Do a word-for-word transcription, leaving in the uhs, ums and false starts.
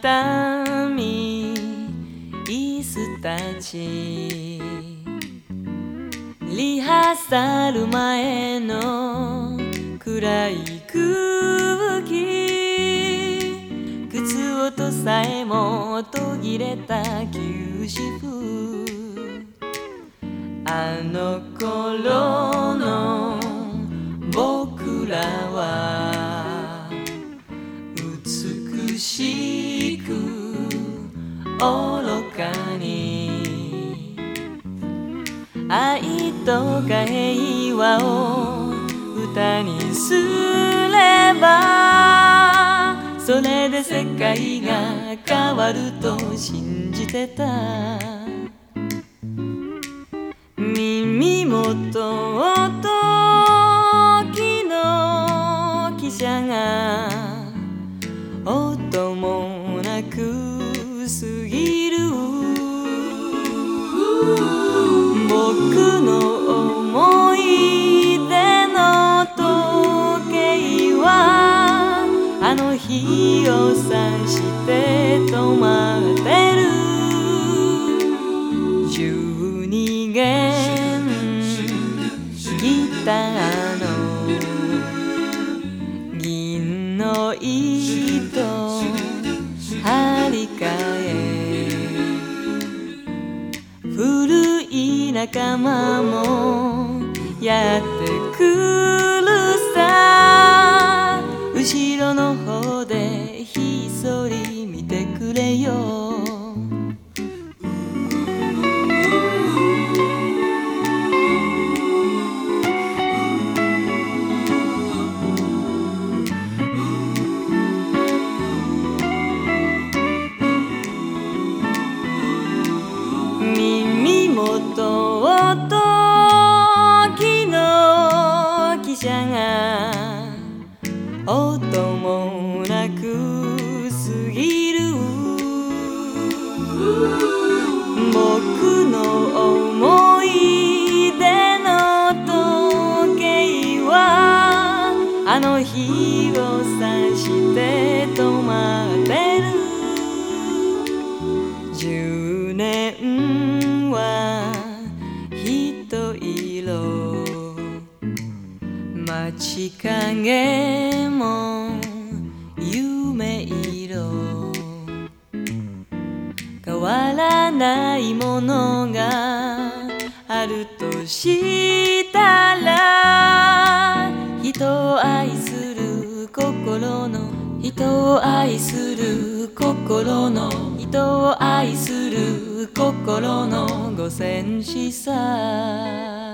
畳椅子たちリハーサル前の暗い空気靴音さえも途切れた休止符あの頃の僕らは美しく愚かに愛とか平和を歌にすればそれで世界が変わると信じてた耳元を時の汽車が音もなく過ぎる僕の思い出の時計はあの日を指して止まってる十二弦ギターの銀の糸張り替え古い仲間もやってくるさ後ろの方でひっそり見てくれよ耳元を時の汽車が音もなく過ぎる僕の思い出の時計はあの日を指して止まってる十年は一色街影も夢色変わらないものがあるとしたら人を愛する心の人を愛する心の人を愛する心のご戦士さ